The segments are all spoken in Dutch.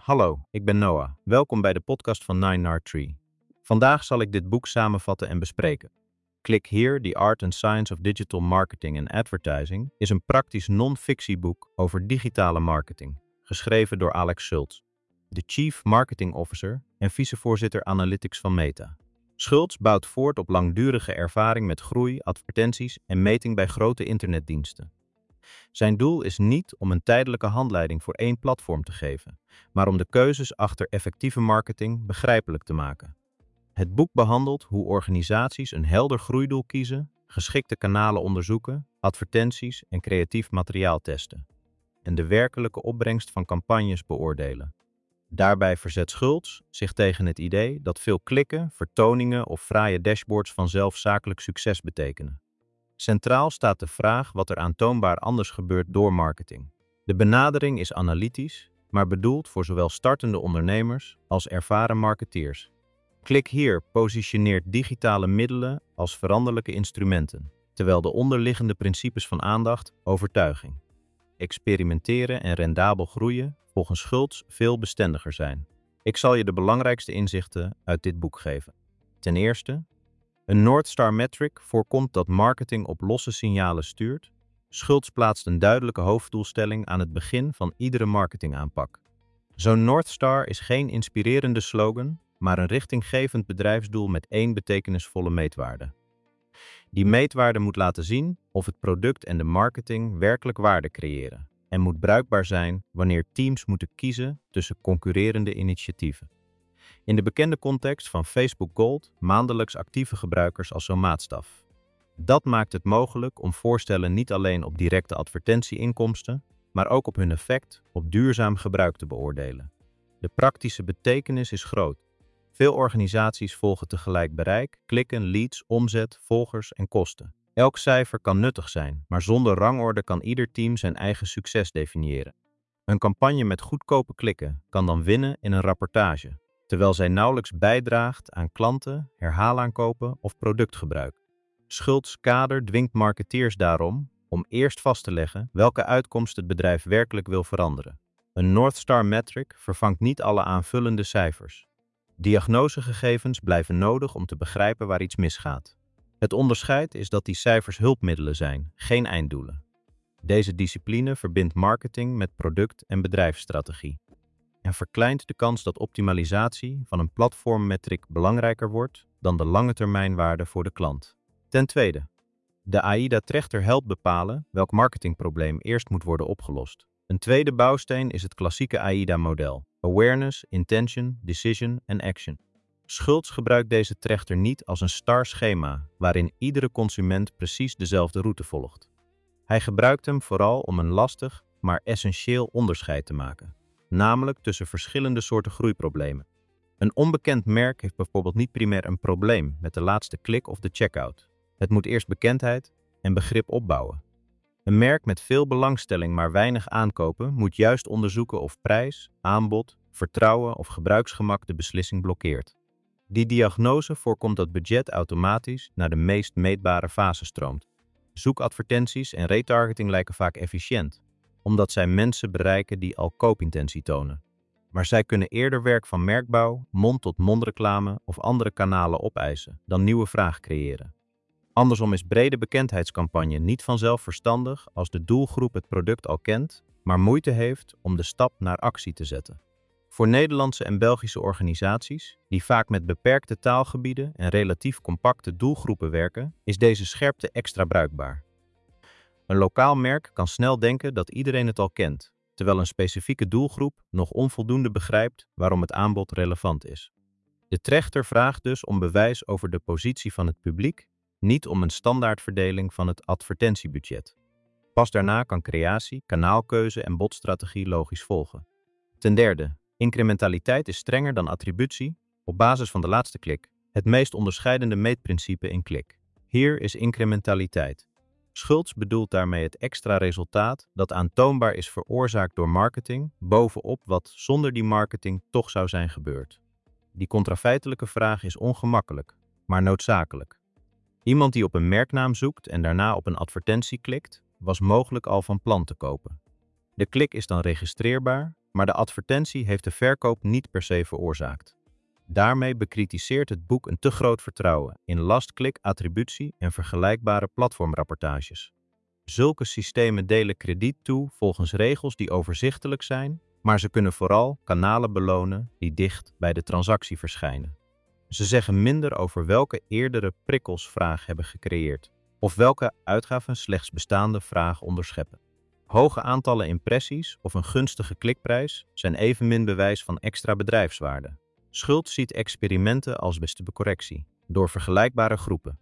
Hallo, ik ben Noah. Welkom bij de podcast van 9R3. Vandaag zal ik dit boek samenvatten en bespreken. Klik hier, The Art and Science of Digital Marketing and Advertising, is een praktisch non-fictieboek over digitale marketing, geschreven door Alex Schultz, de Chief Marketing Officer en vicevoorzitter Analytics van Meta. Schultz bouwt voort op langdurige ervaring met groei, advertenties en meting bij grote internetdiensten. Zijn doel is niet om een tijdelijke handleiding voor één platform te geven, maar om de keuzes achter effectieve marketing begrijpelijk te maken. Het boek behandelt hoe organisaties een helder groeidoel kiezen, geschikte kanalen onderzoeken, advertenties en creatief materiaal testen en de werkelijke opbrengst van campagnes beoordelen. Daarbij verzet Schultz zich tegen het idee dat veel klikken, vertoningen of fraaie dashboards vanzelf zakelijk succes betekenen. Centraal staat de vraag wat er aantoonbaar anders gebeurt door marketing. De benadering is analytisch, maar bedoeld voor zowel startende ondernemers als ervaren marketeers. Klik hier positioneert digitale middelen als veranderlijke instrumenten, terwijl de onderliggende principes van aandacht, overtuiging, experimenteren en rendabel groeien volgens Schultz veel bestendiger zijn. Ik zal je de belangrijkste inzichten uit dit boek geven. Ten eerste, een North Star metric voorkomt dat marketing op losse signalen stuurt. Schultz plaatst een duidelijke hoofddoelstelling aan het begin van iedere marketingaanpak. Zo'n North Star is geen inspirerende slogan, maar een richtinggevend bedrijfsdoel met één betekenisvolle meetwaarde. Die meetwaarde moet laten zien of het product en de marketing werkelijk waarde creëren en moet bruikbaar zijn wanneer teams moeten kiezen tussen concurrerende initiatieven. In de bekende context van Facebook Gold maandelijks actieve gebruikers als zo'n maatstaf. Dat maakt het mogelijk om voorstellen niet alleen op directe advertentieinkomsten, maar ook op hun effect op duurzaam gebruik te beoordelen. De praktische betekenis is groot. Veel organisaties volgen tegelijk bereik, klikken, leads, omzet, volgers en kosten. Elk cijfer kan nuttig zijn, maar zonder rangorde kan ieder team zijn eigen succes definiëren. Een campagne met goedkope klikken kan dan winnen in een rapportage, terwijl zij nauwelijks bijdraagt aan klanten, herhaalaankopen of productgebruik. Schultz' kader dwingt marketeers daarom om eerst vast te leggen welke uitkomst het bedrijf werkelijk wil veranderen. Een North Star metric vervangt niet alle aanvullende cijfers. Diagnosegegevens blijven nodig om te begrijpen waar iets misgaat. Het onderscheid is dat die cijfers hulpmiddelen zijn, geen einddoelen. Deze discipline verbindt marketing met product- en bedrijfsstrategie en verkleint de kans dat optimalisatie van een platformmetric belangrijker wordt dan de lange termijnwaarde voor de klant. Ten tweede, de AIDA-trechter helpt bepalen welk marketingprobleem eerst moet worden opgelost. Een tweede bouwsteen is het klassieke AIDA-model: Awareness, Intention, Decision en Action. Schultz gebruikt deze trechter niet als een star schema waarin iedere consument precies dezelfde route volgt. Hij gebruikt hem vooral om een lastig, maar essentieel onderscheid te maken, namelijk tussen verschillende soorten groeiproblemen. Een onbekend merk heeft bijvoorbeeld niet primair een probleem met de laatste klik of de checkout. Het moet eerst bekendheid en begrip opbouwen. Een merk met veel belangstelling maar weinig aankopen moet juist onderzoeken of prijs, aanbod, vertrouwen of gebruiksgemak de beslissing blokkeert. Die diagnose voorkomt dat budget automatisch naar de meest meetbare fase stroomt. Zoekadvertenties en retargeting lijken vaak efficiënt, omdat zij mensen bereiken die al koopintentie tonen. Maar zij kunnen eerder werk van merkbouw, mond-tot-mond reclame of andere kanalen opeisen dan nieuwe vraag creëren. Andersom is brede bekendheidscampagne niet vanzelf verstandig als de doelgroep het product al kent, maar moeite heeft om de stap naar actie te zetten. Voor Nederlandse en Belgische organisaties, die vaak met beperkte taalgebieden en relatief compacte doelgroepen werken, is deze scherpte extra bruikbaar. Een lokaal merk kan snel denken dat iedereen het al kent, terwijl een specifieke doelgroep nog onvoldoende begrijpt waarom het aanbod relevant is. De trechter vraagt dus om bewijs over de positie van het publiek, niet om een standaardverdeling van het advertentiebudget. Pas daarna kan creatie, kanaalkeuze en bodstrategie logisch volgen. Ten derde, incrementaliteit is strenger dan attributie op basis van de laatste klik, het meest onderscheidende meetprincipe in klik. Hier is incrementaliteit. Schultz bedoelt daarmee het extra resultaat dat aantoonbaar is veroorzaakt door marketing bovenop wat zonder die marketing toch zou zijn gebeurd. Die contrafeitelijke vraag is ongemakkelijk, maar noodzakelijk. Iemand die op een merknaam zoekt en daarna op een advertentie klikt, was mogelijk al van plan te kopen. De klik is dan registreerbaar, maar de advertentie heeft de verkoop niet per se veroorzaakt. Daarmee bekritiseert het boek een te groot vertrouwen in last-click attributie en vergelijkbare platformrapportages. Zulke systemen delen krediet toe volgens regels die overzichtelijk zijn, maar ze kunnen vooral kanalen belonen die dicht bij de transactie verschijnen. Ze zeggen minder over welke eerdere prikkels vraag hebben gecreëerd, of welke uitgaven slechts bestaande vraag onderscheppen. Hoge aantallen impressies of een gunstige klikprijs zijn evenmin bewijs van extra bedrijfswaarde. Schultz ziet experimenten als beste correctie, door vergelijkbare groepen,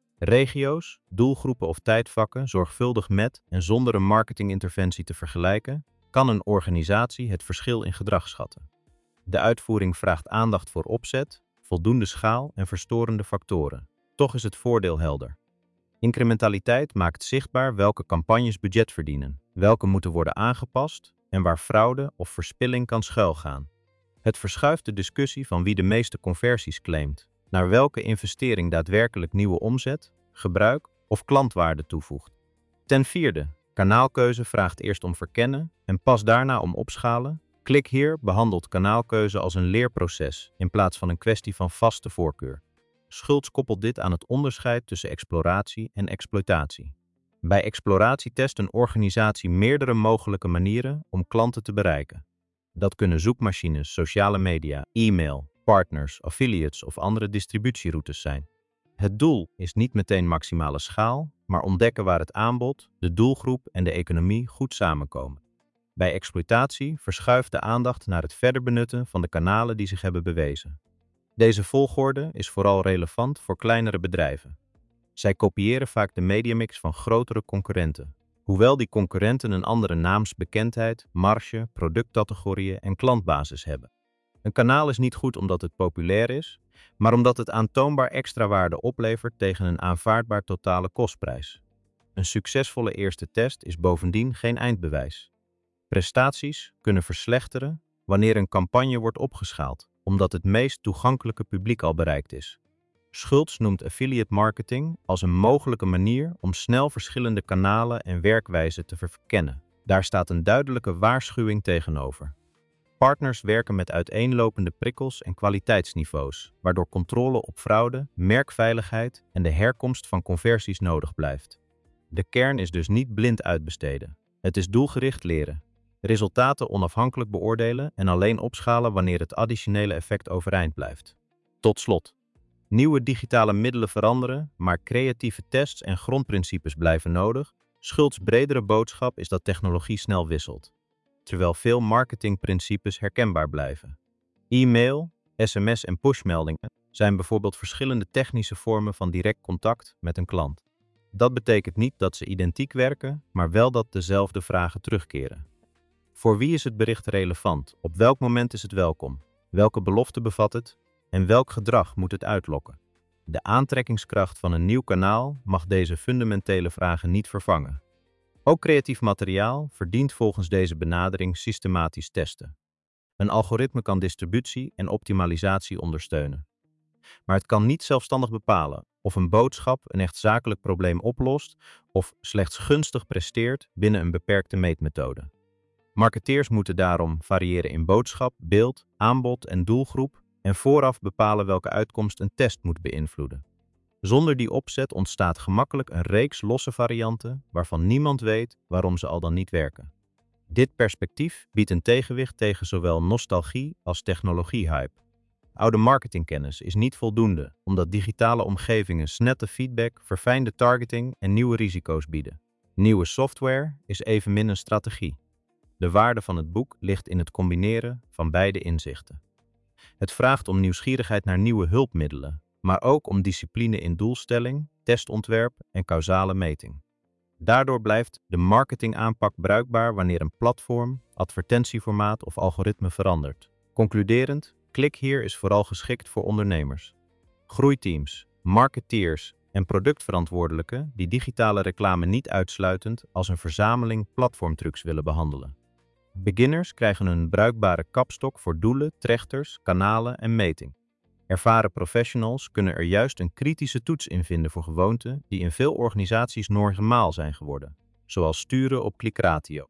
regio's, doelgroepen of tijdvakken zorgvuldig met en zonder een marketinginterventie te vergelijken, kan een organisatie het verschil in gedrag schatten. De uitvoering vraagt aandacht voor opzet, voldoende schaal en verstorende factoren. Toch is het voordeel helder. Incrementaliteit maakt zichtbaar welke campagnes budget verdienen, welke moeten worden aangepast en waar fraude of verspilling kan schuilgaan. Het verschuift de discussie van wie de meeste conversies claimt, naar welke investering daadwerkelijk nieuwe omzet, gebruik of klantwaarde toevoegt. Ten vierde, kanaalkeuze vraagt eerst om verkennen en pas daarna om opschalen. Klik hier behandelt kanaalkeuze als een leerproces in plaats van een kwestie van vaste voorkeur. Schultz koppelt dit aan het onderscheid tussen exploratie en exploitatie. Bij exploratie test een organisatie meerdere mogelijke manieren om klanten te bereiken. Dat kunnen zoekmachines, sociale media, e-mail, partners, affiliates of andere distributieroutes zijn. Het doel is niet meteen maximale schaal, maar ontdekken waar het aanbod, de doelgroep en de economie goed samenkomen. Bij exploitatie verschuift de aandacht naar het verder benutten van de kanalen die zich hebben bewezen. Deze volgorde is vooral relevant voor kleinere bedrijven. Zij kopiëren vaak de mediamix van grotere concurrenten, hoewel die concurrenten een andere naamsbekendheid, marge, productcategorieën en klantbasis hebben. Een kanaal is niet goed omdat het populair is, maar omdat het aantoonbaar extra waarde oplevert tegen een aanvaardbaar totale kostprijs. Een succesvolle eerste test is bovendien geen eindbewijs. Prestaties kunnen verslechteren wanneer een campagne wordt opgeschaald, omdat het meest toegankelijke publiek al bereikt is. Schultz noemt affiliate marketing als een mogelijke manier om snel verschillende kanalen en werkwijzen te verkennen. Daar staat een duidelijke waarschuwing tegenover. Partners werken met uiteenlopende prikkels en kwaliteitsniveaus, waardoor controle op fraude, merkveiligheid en de herkomst van conversies nodig blijft. De kern is dus niet blind uitbesteden. Het is doelgericht leren. Resultaten onafhankelijk beoordelen en alleen opschalen wanneer het additionele effect overeind blijft. Tot slot. Nieuwe digitale middelen veranderen, maar creatieve tests en grondprincipes blijven nodig. Schultz' bredere boodschap is dat technologie snel wisselt, terwijl veel marketingprincipes herkenbaar blijven. E-mail, sms en pushmeldingen zijn bijvoorbeeld verschillende technische vormen van direct contact met een klant. Dat betekent niet dat ze identiek werken, maar wel dat dezelfde vragen terugkeren. Voor wie is het bericht relevant? Op welk moment is het welkom? Welke belofte bevat het? En welk gedrag moet het uitlokken? De aantrekkingskracht van een nieuw kanaal mag deze fundamentele vragen niet vervangen. Ook creatief materiaal verdient volgens deze benadering systematisch testen. Een algoritme kan distributie en optimalisatie ondersteunen. Maar het kan niet zelfstandig bepalen of een boodschap een echt zakelijk probleem oplost of slechts gunstig presteert binnen een beperkte meetmethode. Marketeers moeten daarom variëren in boodschap, beeld, aanbod en doelgroep en vooraf bepalen welke uitkomst een test moet beïnvloeden. Zonder die opzet ontstaat gemakkelijk een reeks losse varianten waarvan niemand weet waarom ze al dan niet werken. Dit perspectief biedt een tegenwicht tegen zowel nostalgie als technologiehype. Oude marketingkennis is niet voldoende, omdat digitale omgevingen snelle feedback, verfijnde targeting en nieuwe risico's bieden. Nieuwe software is evenmin een strategie. De waarde van het boek ligt in het combineren van beide inzichten. Het vraagt om nieuwsgierigheid naar nieuwe hulpmiddelen, maar ook om discipline in doelstelling, testontwerp en causale meting. Daardoor blijft de marketingaanpak bruikbaar wanneer een platform, advertentieformaat of algoritme verandert. Concluderend, Klik hier is vooral geschikt voor ondernemers, groeiteams, marketeers en productverantwoordelijken die digitale reclame niet uitsluitend als een verzameling platformtrucs willen behandelen. Beginners krijgen een bruikbare kapstok voor doelen, trechters, kanalen en meting. Ervaren professionals kunnen er juist een kritische toets in vinden voor gewoonten die in veel organisaties normaal zijn geworden, zoals sturen op klikratio.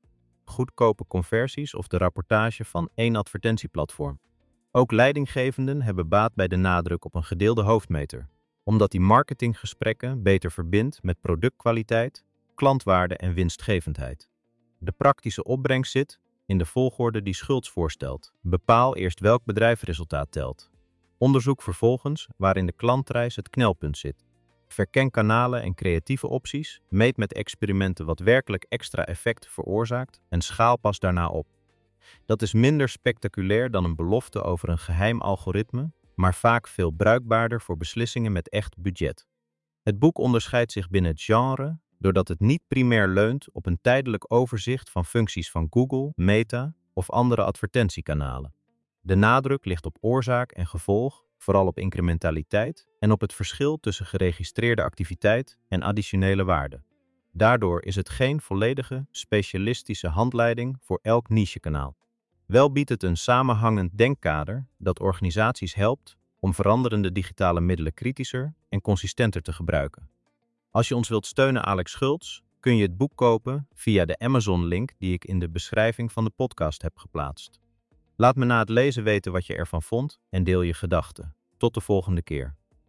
goedkope conversies of de rapportage van één advertentieplatform. Ook leidinggevenden hebben baat bij de nadruk op een gedeelde hoofdmeter, omdat die marketinggesprekken beter verbindt met productkwaliteit, klantwaarde en winstgevendheid. De praktische opbrengst zit in de volgorde die Schultz voorstelt. Bepaal eerst welk bedrijfsresultaat telt. Onderzoek vervolgens waarin de klantreis het knelpunt zit. Verken kanalen en creatieve opties, meet met experimenten wat werkelijk extra effect veroorzaakt en schaal pas daarna op. Dat is minder spectaculair dan een belofte over een geheim algoritme, maar vaak veel bruikbaarder voor beslissingen met echt budget. Het boek onderscheidt zich binnen het genre doordat het niet primair leunt op een tijdelijk overzicht van functies van Google, Meta of andere advertentiekanalen. De nadruk ligt op oorzaak en gevolg, vooral op incrementaliteit en op het verschil tussen geregistreerde activiteit en additionele waarde. Daardoor is het geen volledige, specialistische handleiding voor elk nichekanaal. Wel biedt het een samenhangend denkkader dat organisaties helpt om veranderende digitale middelen kritischer en consistenter te gebruiken. Als je ons wilt steunen, Alex Schultz, kun je het boek kopen via de Amazon-link die ik in de beschrijving van de podcast heb geplaatst. Laat me na het lezen weten wat je ervan vond en deel je gedachten. Tot de volgende keer.